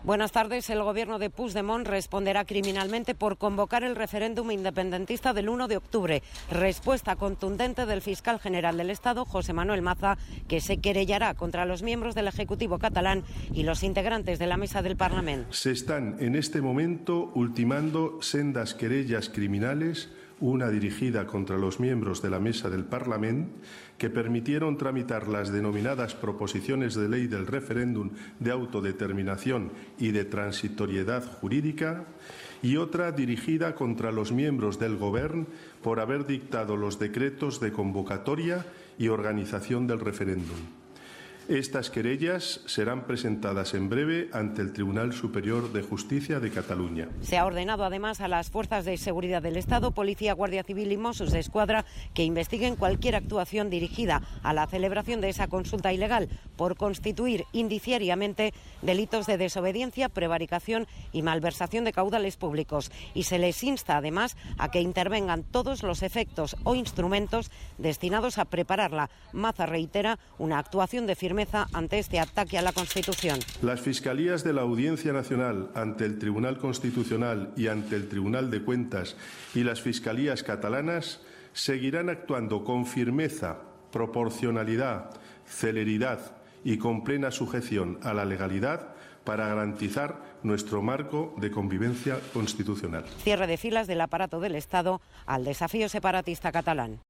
Buenas tardes. El gobierno de Puigdemont responderá criminalmente por convocar el referéndum independentista del 1 de octubre. Respuesta contundente del fiscal general del Estado, José Manuel Maza, que se querellará contra los miembros del Ejecutivo catalán y los integrantes de la mesa del Parlamento. Se están en este momento ultimando sendas querellas criminales, una dirigida contra los miembros de la mesa del Parlamento, que permitieron tramitar las denominadas proposiciones de ley del referéndum de autodeterminación y de transitoriedad jurídica, y otra dirigida contra los miembros del Gobierno por haber dictado los decretos de convocatoria y organización del referéndum. Estas querellas serán presentadas en breve ante el Tribunal Superior de Justicia de Cataluña. Se ha ordenado además a las fuerzas de seguridad del Estado, Policía, Guardia Civil y Mossos d'Esquadra que investiguen cualquier actuación dirigida a la celebración de esa consulta ilegal por constituir indiciariamente delitos de desobediencia, prevaricación y malversación de caudales públicos. Y se les insta además a que intervengan todos los efectos o instrumentos destinados a prepararla. Maza reitera una actuación de firmeza ante este ataque a la Constitución. Las Fiscalías de la Audiencia Nacional ante el Tribunal Constitucional y ante el Tribunal de Cuentas y las Fiscalías catalanas seguirán actuando con firmeza, proporcionalidad, celeridad y con plena sujeción a la legalidad para garantizar nuestro marco de convivencia constitucional. Cierre de filas del aparato del Estado al desafío separatista catalán.